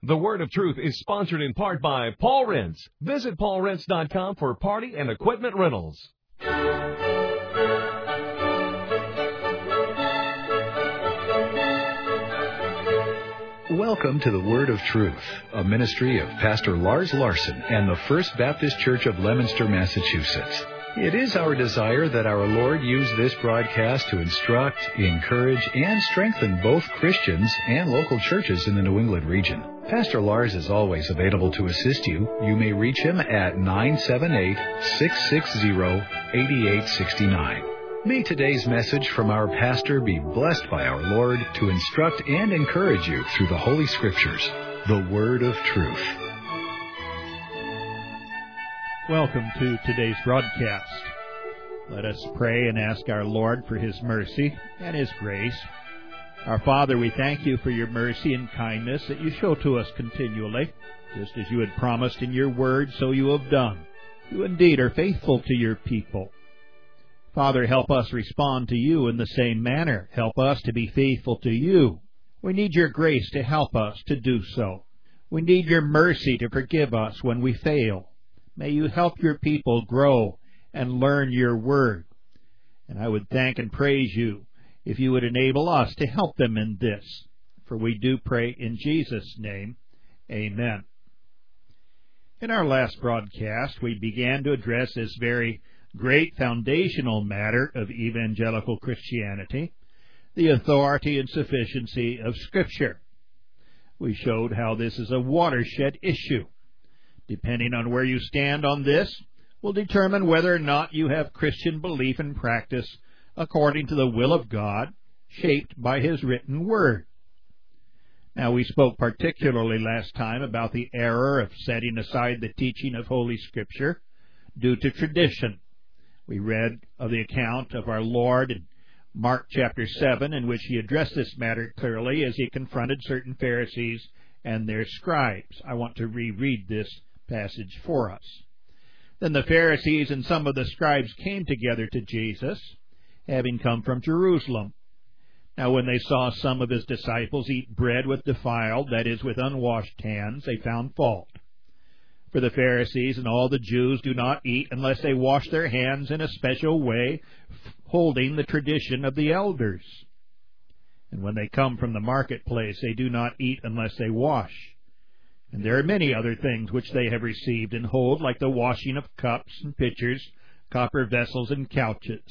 The Word of Truth is sponsored in part by Paul Rents. Visit paulrents.com for party and equipment rentals. Welcome to the Word of Truth, a ministry of Pastor Lars Larson and the First Baptist Church of Leominster, Massachusetts. It is our desire that our Lord use this broadcast to instruct, encourage, and strengthen both Christians and local churches in the New England region. Pastor Lars is always available to assist you. You may reach him at 978-660-8869. May today's message from our pastor be blessed by our Lord to instruct and encourage you through the Holy Scriptures, the Word of Truth. Welcome to today's broadcast. Let us pray and ask our Lord for His mercy and His grace. Our Father, we thank You for Your mercy and kindness that You show to us continually. Just as You had promised in Your word, so You have done. You indeed are faithful to Your people. Father, help us respond to You in the same manner. Help us to be faithful to You. We need Your grace to help us to do so. We need Your mercy to forgive us when we fail. May You help Your people grow and learn Your word. And I would thank and praise You if You would enable us to help them in this. For we do pray in Jesus' name. Amen. In our last broadcast, we began to address this very great foundational matter of evangelical Christianity, the authority and sufficiency of Scripture. We showed how this is a watershed issue. Depending on where you stand on this, will determine whether or not you have Christian belief and practice according to the will of God, shaped by His written word. Now, we spoke particularly last time about the error of setting aside the teaching of Holy Scripture due to tradition. We read of the account of our Lord in Mark chapter 7, in which He addressed this matter clearly as He confronted certain Pharisees and their scribes. I want to reread this passage for us. Then the Pharisees and some of the scribes came together to Jesus, having come from Jerusalem. Now when they saw some of His disciples eat bread with defiled, that is, with unwashed hands, they found fault. For the Pharisees and all the Jews do not eat unless they wash their hands in a special way, holding the tradition of the elders. And when they come from the marketplace, they do not eat unless they wash. And there are many other things which they have received and hold, like the washing of cups and pitchers, copper vessels and couches.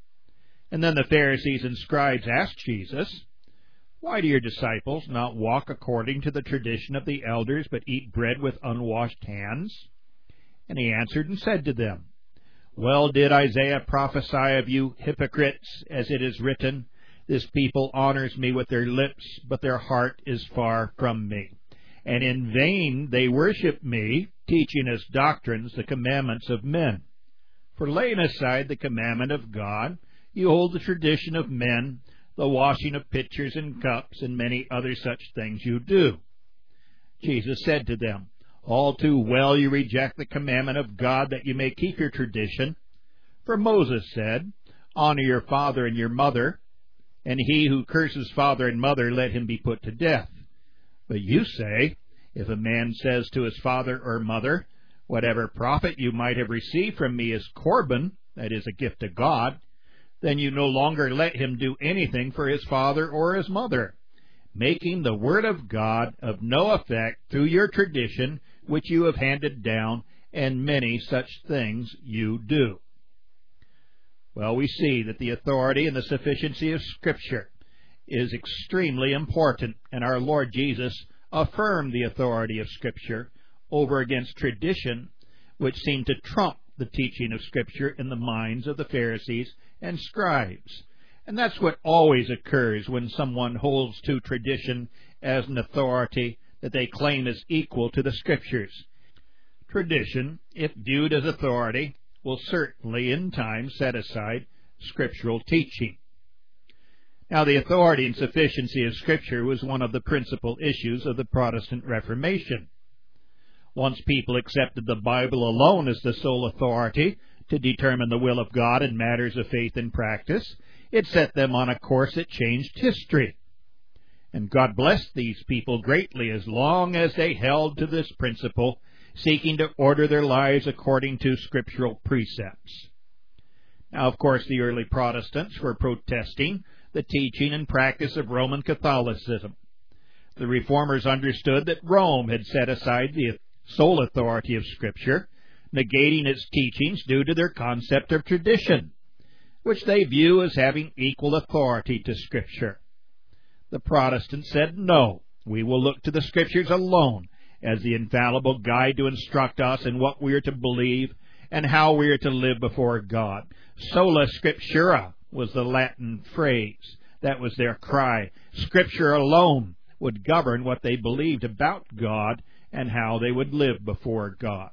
And then the Pharisees and scribes asked Jesus, "Why do your disciples not walk according to the tradition of the elders, but eat bread with unwashed hands?" And He answered and said to them, "Well did Isaiah prophesy of you hypocrites, as it is written, This people honors me with their lips, but their heart is far from me. And in vain they worship me, teaching as doctrines the commandments of men. For laying aside the commandment of God, you hold the tradition of men, the washing of pitchers and cups, and many other such things you do." Jesus said to them, "All too well you reject the commandment of God, that you may keep your tradition. For Moses said, 'Honor your father and your mother,' and he who curses father and mother, let him be put to death. But you say, if a man says to his father or mother, 'Whatever profit you might have received from me is Corban,' that is, a gift to God, then you no longer let him do anything for his father or his mother, making the word of God of no effect through your tradition which you have handed down, and many such things you do." Well, we see that the authority and the sufficiency of Scripture is extremely important, and our Lord Jesus affirmed the authority of Scripture over against tradition, which seemed to trump the teaching of Scripture in the minds of the Pharisees and scribes. And that's what always occurs when someone holds to tradition as an authority that they claim is equal to the Scriptures. Tradition, if viewed as authority, will certainly in time set aside scriptural teaching. Now, the authority and sufficiency of Scripture was one of the principal issues of the Protestant Reformation. Once people accepted the Bible alone as the sole authority to determine the will of God in matters of faith and practice, it set them on a course that changed history. And God blessed these people greatly as long as they held to this principle, seeking to order their lives according to scriptural precepts. Now, of course, the early Protestants were protesting the teaching and practice of Roman Catholicism. The Reformers understood that Rome had set aside the sole authority of Scripture, negating its teachings due to their concept of tradition, which they view as having equal authority to Scripture. The Protestants said, no, we will look to the Scriptures alone as the infallible guide to instruct us in what we are to believe and how we are to live before God. Sola Scriptura was the Latin phrase. That was their cry. Scripture alone would govern what they believed about God and how they would live before God.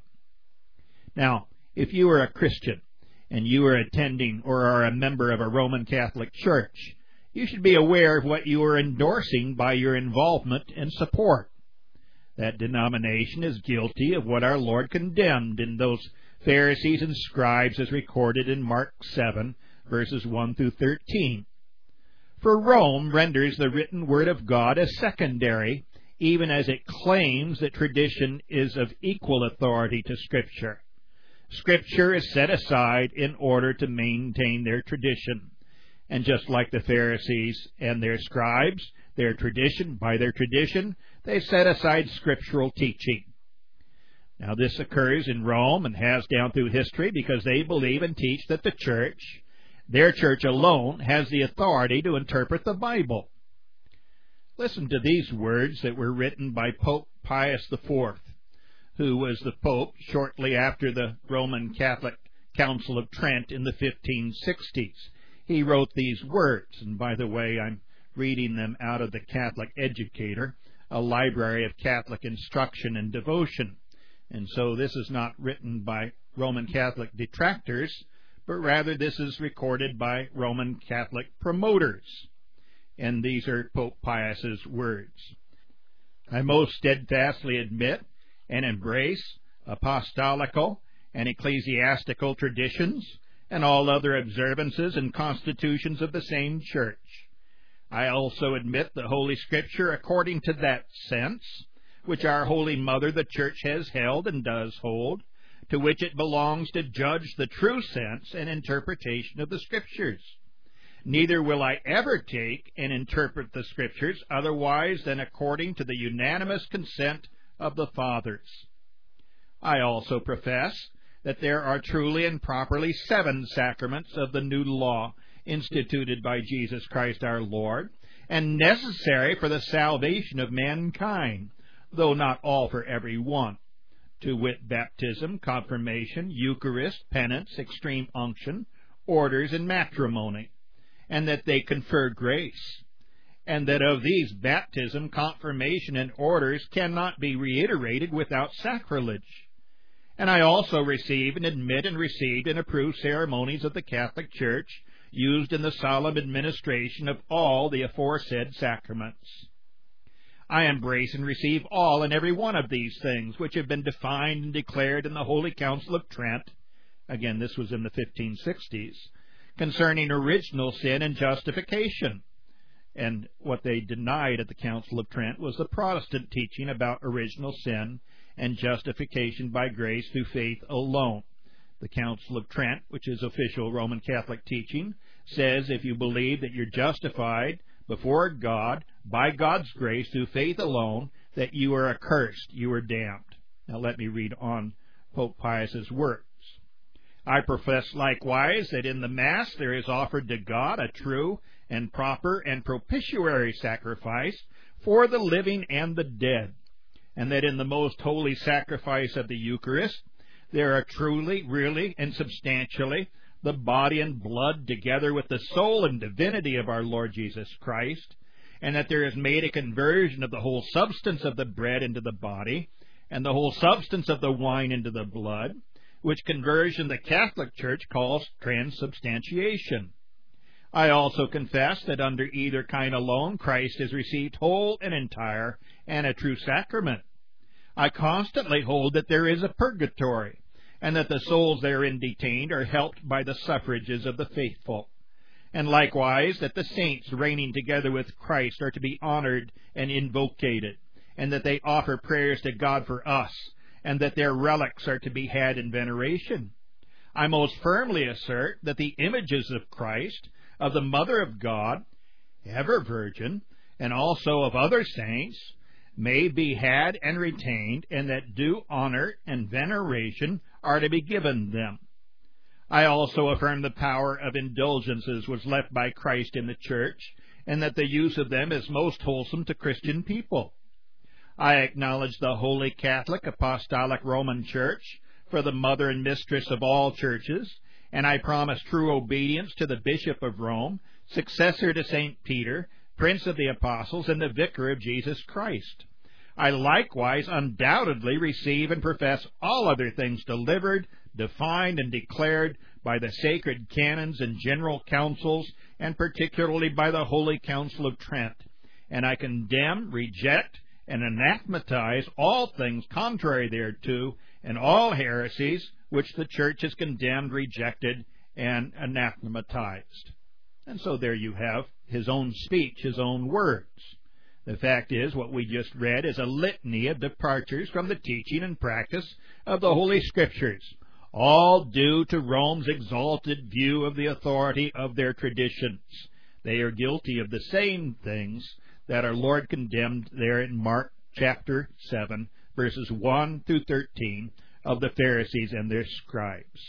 Now, if you are a Christian and you are attending or are a member of a Roman Catholic Church, you should be aware of what you are endorsing by your involvement and support. That denomination is guilty of what our Lord condemned in those Pharisees and scribes as recorded in Mark 7, verses 1 through 13. For Rome renders the written word of God as secondary, even as it claims that tradition is of equal authority to Scripture. Scripture is set aside in order to maintain their tradition. And just like the Pharisees and their scribes, by their tradition, they set aside scriptural teaching. Now this occurs in Rome and has down through history because they believe and teach that the church, their church alone, has the authority to interpret the Bible. Listen to these words that were written by Pope Pius IV, who was the Pope shortly after the Roman Catholic Council of Trent in the 1560s. He wrote these words, and by the way, I'm reading them out of the Catholic Educator, a library of Catholic instruction and devotion. And so this is not written by Roman Catholic detractors, but rather this is recorded by Roman Catholic promoters. And these are Pope Pius's words. I most steadfastly admit and embrace apostolical and ecclesiastical traditions and all other observances and constitutions of the same church. I also admit the Holy Scripture according to that sense, which our Holy Mother the Church has held and does hold, to which it belongs to judge the true sense and interpretation of the Scriptures. Neither will I ever take and interpret the Scriptures otherwise than according to the unanimous consent of the Fathers. I also profess that there are truly and properly 7 sacraments of the new law instituted by Jesus Christ our Lord, and necessary for the salvation of mankind, though not all for every one, to wit, baptism, confirmation, Eucharist, penance, extreme unction, orders, and matrimony, and that they confer grace, and that of these baptism, confirmation, and orders cannot be reiterated without sacrilege. And I also receive and admit and received and approve ceremonies of the Catholic Church used in the solemn administration of all the aforesaid sacraments. I embrace and receive all and every one of these things which have been defined and declared in the Holy Council of Trent, again this was in the 1560s, concerning original sin and justification. And what they denied at the Council of Trent was the Protestant teaching about original sin and justification by grace through faith alone. The Council of Trent, which is official Roman Catholic teaching, says if you believe that you're justified before God by God's grace through faith alone, that you are accursed, you are damned. Now let me read on Pope Pius's words. I profess likewise that in the Mass there is offered to God a true and proper and propitiatory sacrifice for the living and the dead, and that in the most holy sacrifice of the Eucharist there are truly, really, and substantially the body and blood together with the soul and divinity of our Lord Jesus Christ, and that there is made a conversion of the whole substance of the bread into the body, and the whole substance of the wine into the blood, which conversion the Catholic Church calls transubstantiation. I also confess that under either kind alone Christ has received whole and entire and a true sacrament. I constantly hold that there is a purgatory, and that the souls therein detained are helped by the suffrages of the faithful, and likewise that the saints reigning together with Christ are to be honored and invocated, and that they offer prayers to God for us, and that their relics are to be had in veneration. I most firmly assert that the images of Christ, of the Mother of God, ever Virgin, and also of other saints, may be had and retained, and that due honor and veneration are to be given them. I also affirm the power of indulgences was left by Christ in the church, and that the use of them is most wholesome to Christian people. I acknowledge the Holy Catholic Apostolic Roman Church for the mother and mistress of all churches, and I promise true obedience to the Bishop of Rome, successor to St. Peter, Prince of the Apostles, and the Vicar of Jesus Christ. I likewise undoubtedly receive and profess all other things delivered, defined, and declared by the sacred canons and general councils, and particularly by the Holy Council of Trent. And I condemn, reject, and anathematize all things contrary thereto, and all heresies which the Church has condemned, rejected, and anathematized. And so there you have his own speech, his own words. The fact is, what we just read is a litany of departures from the teaching and practice of the Holy Scriptures, all due to Rome's exalted view of the authority of their traditions. They are guilty of the same things that our Lord condemned there in Mark chapter 7, verses 1 through 13, of the Pharisees and their scribes.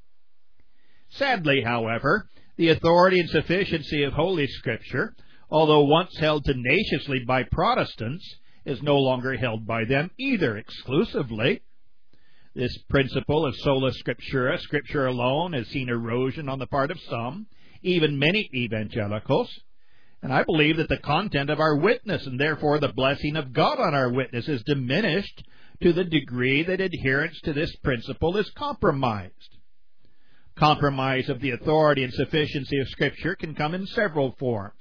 Sadly, however, the authority and sufficiency of Holy Scripture, although once held tenaciously by Protestants, is no longer held by them either exclusively. This principle of sola scriptura, Scripture alone, has seen erosion on the part of some, even many evangelicals. And I believe that the content of our witness, and therefore the blessing of God on our witness, is diminished to the degree that adherence to this principle is compromised. Compromise of the authority and sufficiency of Scripture can come in several forms.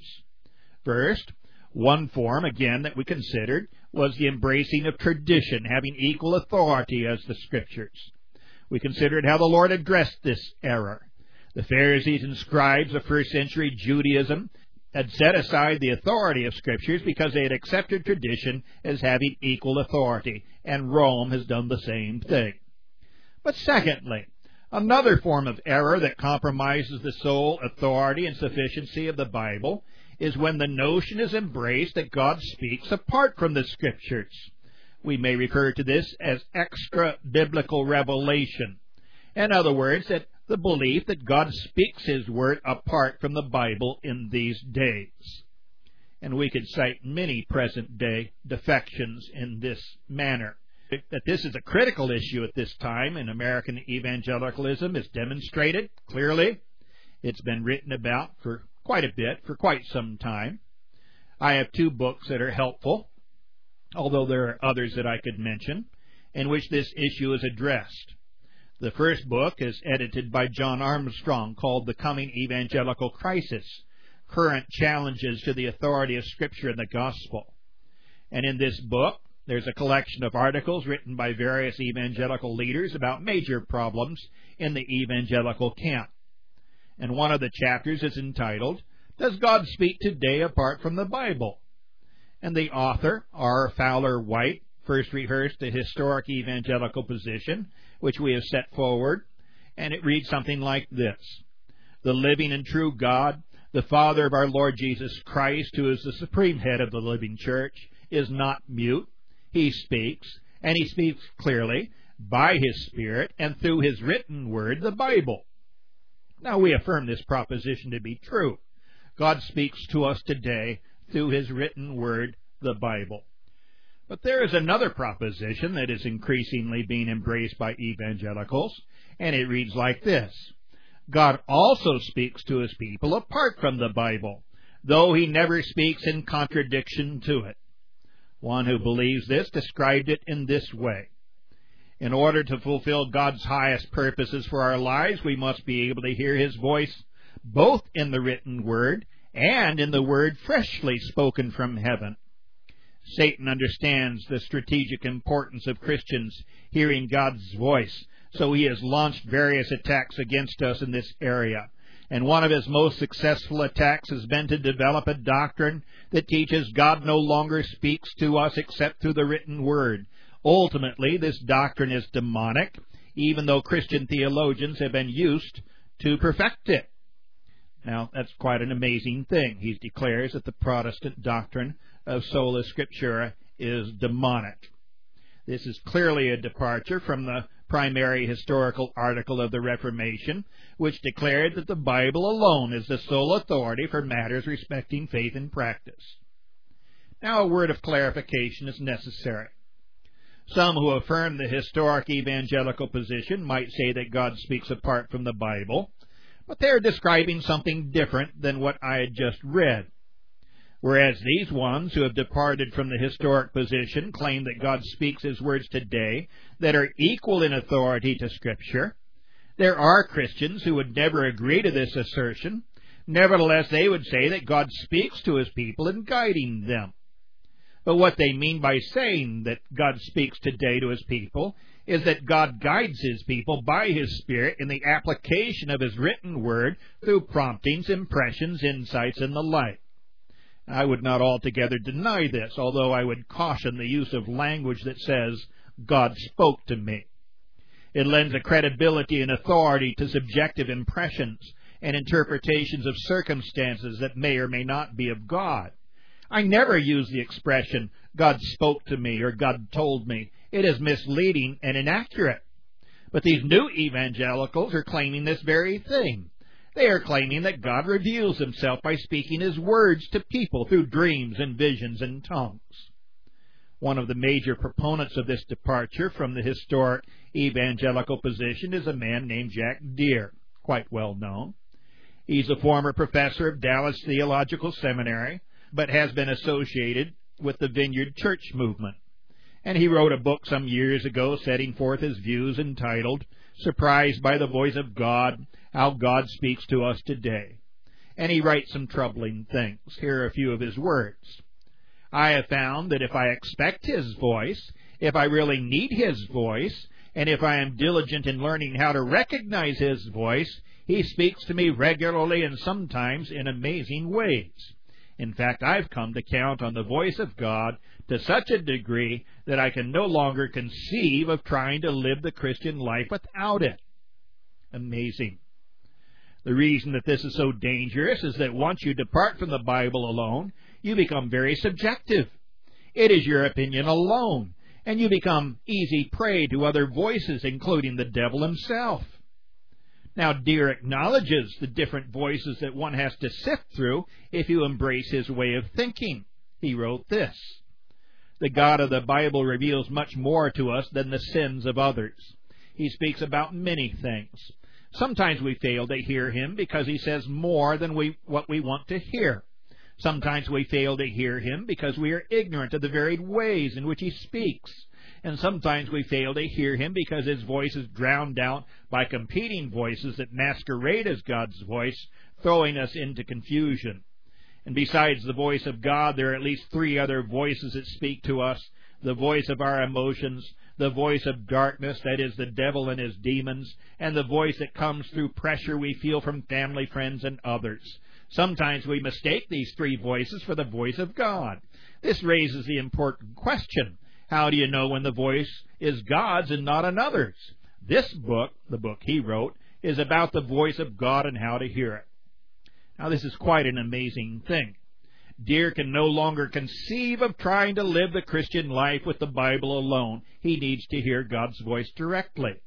First, one form, again, that we considered was the embracing of tradition, having equal authority as the Scriptures. We considered how the Lord addressed this error. The Pharisees and scribes of first century Judaism had set aside the authority of Scriptures because they had accepted tradition as having equal authority, and Rome has done the same thing. But secondly, another form of error that compromises the sole authority and sufficiency of the Bible is when the notion is embraced that God speaks apart from the Scriptures. We may refer to this as extra-biblical revelation. In other words, that the belief that God speaks His Word apart from the Bible in these days. And we could cite many present-day defections in this manner. That this is a critical issue at this time in American evangelicalism is demonstrated clearly. It's been written about for quite a bit, for quite some time. I have two books that are helpful, although there are others that I could mention, in which this issue is addressed. The first book is edited by John Armstrong, called The Coming Evangelical Crisis, Current Challenges to the Authority of Scripture and the Gospel. And in this book, there's a collection of articles written by various evangelical leaders about major problems in the evangelical camp. And one of the chapters is entitled, Does God Speak Today Apart from the Bible? And the author, R. Fowler White, first rehearsed the historic evangelical position, which we have set forward, and it reads something like this. The living and true God, the Father of our Lord Jesus Christ, who is the supreme head of the living church, is not mute. He speaks, and He speaks clearly, by His Spirit, and through His written word, the Bible. Now, we affirm this proposition to be true. God speaks to us today through His written word, the Bible. But there is another proposition that is increasingly being embraced by evangelicals, and it reads like this. God also speaks to His people apart from the Bible, though He never speaks in contradiction to it. One who believes this described it in this way. In order to fulfill God's highest purposes for our lives, we must be able to hear His voice both in the written word and in the word freshly spoken from heaven. Satan understands the strategic importance of Christians hearing God's voice, so he has launched various attacks against us in this area. And one of his most successful attacks has been to develop a doctrine that teaches God no longer speaks to us except through the written word. Ultimately, this doctrine is demonic, even though Christian theologians have been used to perfect it. Now, that's quite an amazing thing. He declares that the Protestant doctrine of sola scriptura is demonic. This is clearly a departure from the primary historical article of the Reformation, which declared that the Bible alone is the sole authority for matters respecting faith and practice. Now, a word of clarification is necessary. Some who affirm the historic evangelical position might say that God speaks apart from the Bible, but they are describing something different than what I had just read. Whereas these ones who have departed from the historic position claim that God speaks His words today that are equal in authority to Scripture, there are Christians who would never agree to this assertion. Nevertheless, they would say that God speaks to His people in guiding them. But what they mean by saying that God speaks today to His people is that God guides His people by His Spirit in the application of His written word through promptings, impressions, insights, and the like. I would not altogether deny this, although I would caution the use of language that says, God spoke to me. It lends a credibility and authority to subjective impressions and interpretations of circumstances that may or may not be of God. I never use the expression, God spoke to me or God told me. It is misleading and inaccurate. But these new evangelicals are claiming this very thing. They are claiming that God reveals Himself by speaking His words to people through dreams and visions and tongues. One of the major proponents of this departure from the historic evangelical position is a man named Jack Deere, quite well known. He's a former professor of Dallas Theological Seminary, but has been associated with the Vineyard Church movement. And he wrote a book some years ago setting forth his views entitled, Surprised by the Voice of God, How God Speaks to Us Today. And he writes some troubling things. Here are a few of his words. I have found that if I expect His voice, if I really need His voice, and if I am diligent in learning how to recognize His voice, He speaks to me regularly and sometimes in amazing ways. In fact, I've come to count on the voice of God to such a degree that I can no longer conceive of trying to live the Christian life without it. Amazing. The reason that this is so dangerous is that once you depart from the Bible alone, you become very subjective. It is your opinion alone, and you become easy prey to other voices, including the devil himself. Now, Deere acknowledges the different voices that one has to sift through if you embrace his way of thinking. He wrote this, The God of the Bible reveals much more to us than the sins of others. He speaks about many things. Sometimes we fail to hear Him because He says more than what we want to hear. Sometimes we fail to hear Him because we are ignorant of the varied ways in which He speaks. And sometimes we fail to hear Him because His voice is drowned out by competing voices that masquerade as God's voice, throwing us into confusion. And besides the voice of God, there are at least three other voices that speak to us. The voice of our emotions, the voice of darkness, that is the devil and his demons, and the voice that comes through pressure we feel from family, friends, and others. Sometimes we mistake these three voices for the voice of God. This raises the important question, how do you know when the voice is God's and not another's? This book, the book he wrote, is about the voice of God and how to hear it. Now, this is quite an amazing thing. Deere can no longer conceive of trying to live the Christian life with the Bible alone. He needs to hear God's voice directly.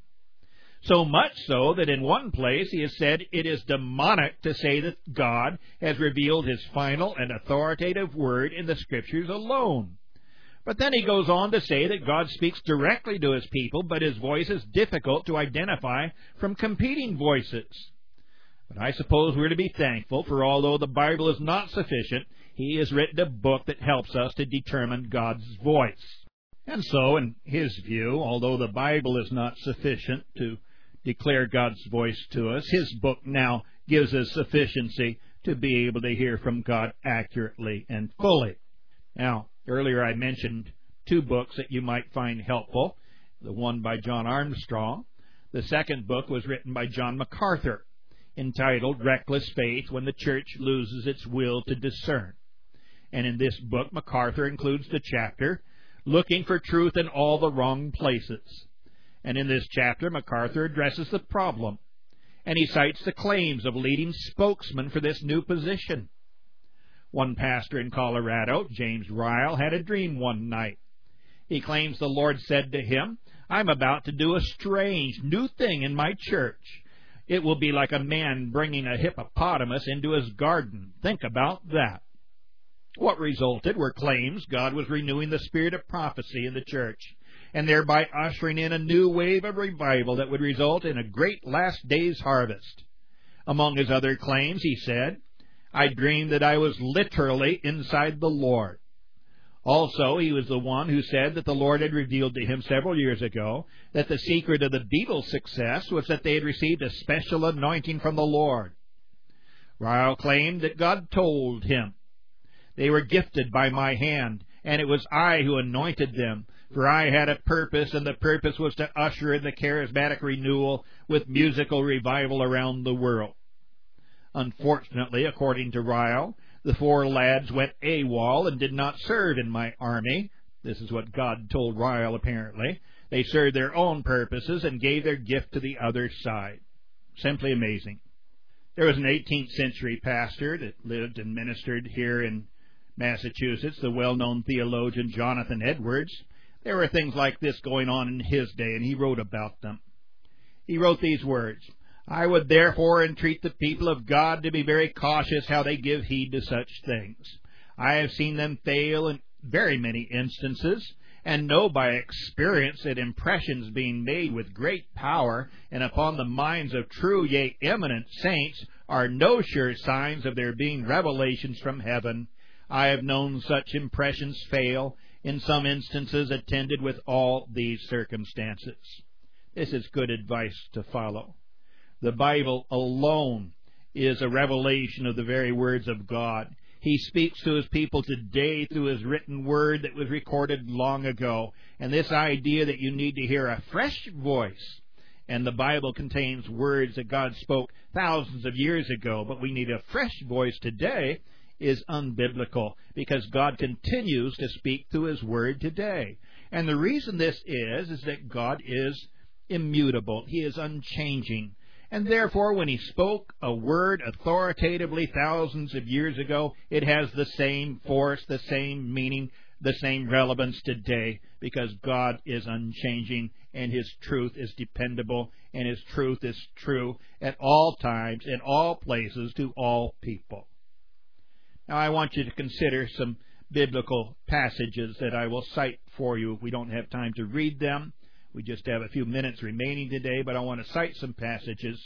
So much so that in one place he has said it is demonic to say that God has revealed His final and authoritative word in the Scriptures alone. But then he goes on to say that God speaks directly to His people, but His voice is difficult to identify from competing voices. But I suppose we're to be thankful, for although the Bible is not sufficient, He has written a book that helps us to determine God's voice. And so, in his view, although the Bible is not sufficient to declare God's voice to us, his book now gives us sufficiency to be able to hear from God accurately and fully. Now, earlier I mentioned two books that you might find helpful. The one by John Armstrong. The second book was written by John MacArthur. entitled Reckless Faith When the Church Loses Its Will to Discern. And in this book, MacArthur includes the chapter, Looking for Truth in All the Wrong Places. And in this chapter, MacArthur addresses the problem, and he cites the claims of leading spokesmen for this new position. One pastor in Colorado, James Ryle, had a dream one night. He claims the Lord said to him, "I'm about to do a strange new thing in my church. It will be like a man bringing a hippopotamus into his garden. Think about that." What resulted were claims God was renewing the spirit of prophecy in the church, and thereby ushering in a new wave of revival that would result in a great last days harvest. Among his other claims, he said, "I dreamed that I was literally inside the Lord." Also, he was the one who said that the Lord had revealed to him several years ago that the secret of the Beatles' success was that they had received a special anointing from the Lord. Ryle claimed that God told him, "They were gifted by my hand, and it was I who anointed them, for I had a purpose, and the purpose was to usher in the charismatic renewal with musical revival around the world." Unfortunately, according to Ryle, the 4 lads went AWOL and did not serve in my army. This is what God told Ryle, apparently. They served their own purposes and gave their gift to the other side. Simply amazing. There was an 18th century pastor that lived and ministered here in Massachusetts, the well-known theologian Jonathan Edwards. There were things like this going on in his day, and he wrote about them. He wrote these words, "I would therefore entreat the people of God to be very cautious how they give heed to such things. I have seen them fail in very many instances, and know by experience that impressions being made with great power and upon the minds of true, yea, eminent saints, are no sure signs of their being revelations from heaven. I have known such impressions fail, in some instances attended with all these circumstances." This is good advice to follow. The Bible alone is a revelation of the very words of God. He speaks to his people today through his written word that was recorded long ago. And this idea that you need to hear a fresh voice, and the Bible contains words that God spoke thousands of years ago, but we need a fresh voice today, is unbiblical, because God continues to speak through his word today. And the reason this is that God is immutable. He is unchanging. And therefore, when he spoke a word authoritatively thousands of years ago, it has the same force, the same meaning, the same relevance today, because God is unchanging, and his truth is dependable, and his truth is true at all times, in all places, to all people. Now, I want you to consider some biblical passages that I will cite for you. We don't have time to read them. We just have a few minutes remaining today, but I want to cite some passages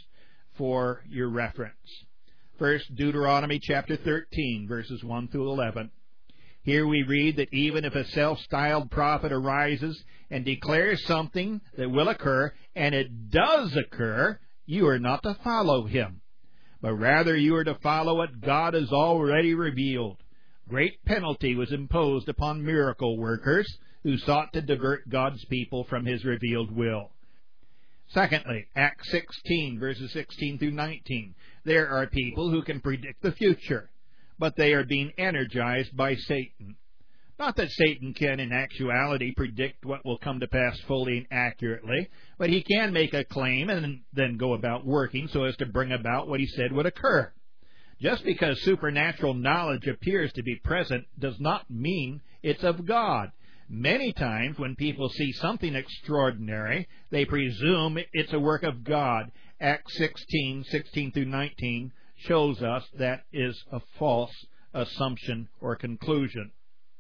for your reference. First, Deuteronomy chapter 13, verses 1 through 11. Here we read that even if a self-styled prophet arises and declares something that will occur, and it does occur, you are not to follow him, but rather you are to follow what God has already revealed. Great penalty was imposed upon miracle workers who sought to divert God's people from his revealed will. Secondly, Acts 16, verses 16 through 19. There are people who can predict the future, but they are being energized by Satan. Not that Satan can, in actuality, predict what will come to pass fully and accurately, but he can make a claim and then go about working so as to bring about what he said would occur. Just because supernatural knowledge appears to be present does not mean it's of God. Many times when people see something extraordinary, they presume it's a work of God. Acts 16, 16 through 19 shows us that is a false assumption or conclusion.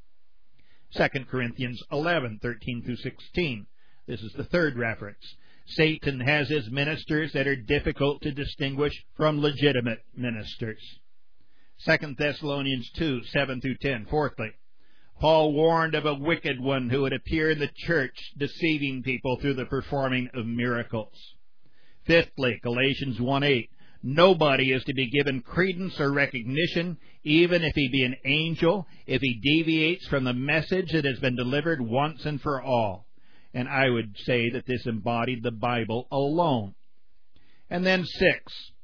2 Corinthians 11, 13 through 16. This is the third reference. Satan has his ministers that are difficult to distinguish from legitimate ministers. 2 Thessalonians 2, 7 through 10. Fourthly, Paul warned of a wicked one who would appear in the church, deceiving people through the performing of miracles. Fifthly, Galatians 1:8. Nobody is to be given credence or recognition, even if he be an angel, if he deviates from the message that has been delivered once and for all. And I would say that this embodied the Bible alone. And then 6,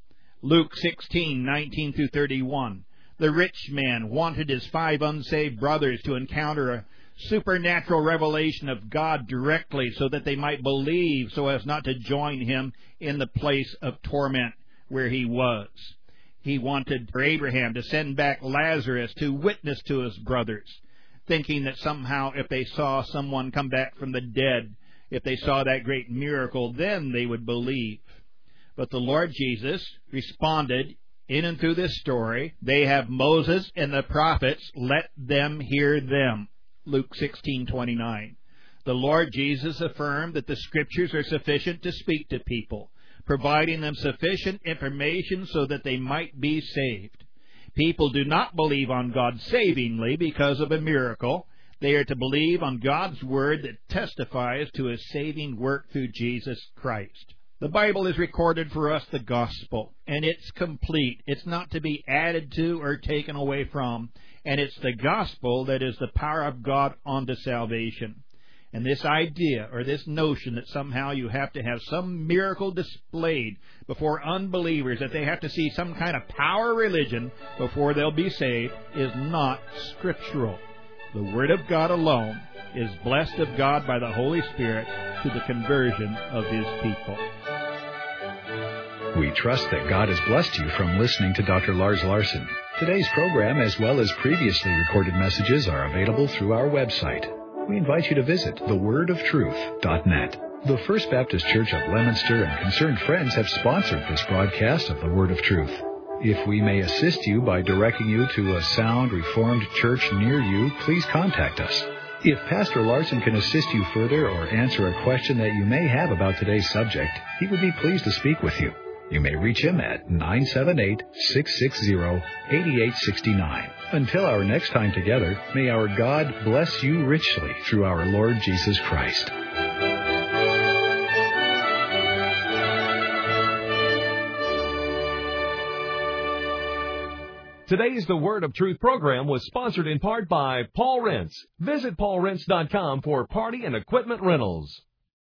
Luke 16:19 through 31. The rich man wanted his 5 unsaved brothers to encounter a supernatural revelation of God directly so that they might believe so as not to join him in the place of torment where he was. He wanted Abraham to send back Lazarus to witness to his brothers, thinking that somehow if they saw someone come back from the dead, if they saw that great miracle, then they would believe. But the Lord Jesus responded in and through this story, they have Moses and the prophets, let them hear them. Luke 16:29. The Lord Jesus affirmed that the Scriptures are sufficient to speak to people, providing them sufficient information so that they might be saved. People do not believe on God savingly because of a miracle. They are to believe on God's Word that testifies to His saving work through Jesus Christ. The Bible has recorded for us the gospel, and it's complete. It's not to be added to or taken away from, and it's the gospel that is the power of God unto salvation. And this idea or this notion that somehow you have to have some miracle displayed before unbelievers, that they have to see some kind of power religion before they'll be saved, is not scriptural. The Word of God alone is blessed of God by the Holy Spirit to the conversion of His people. We trust that God has blessed you from listening to Dr. Lars Larson. Today's program, as well as previously recorded messages, are available through our website. We invite you to visit thewordofTruth.net. The First Baptist Church of Leominster and concerned friends have sponsored this broadcast of the Word of Truth. If we may assist you by directing you to a sound Reformed church near you, please contact us. If Pastor Larson can assist you further or answer a question that you may have about today's subject, he would be pleased to speak with you. You may reach him at 978-660-8869. Until our next time together, may our God bless you richly through our Lord Jesus Christ. Today's The Word of Truth program was sponsored in part by Paul Rents. Visit paulrents.com for party and equipment rentals.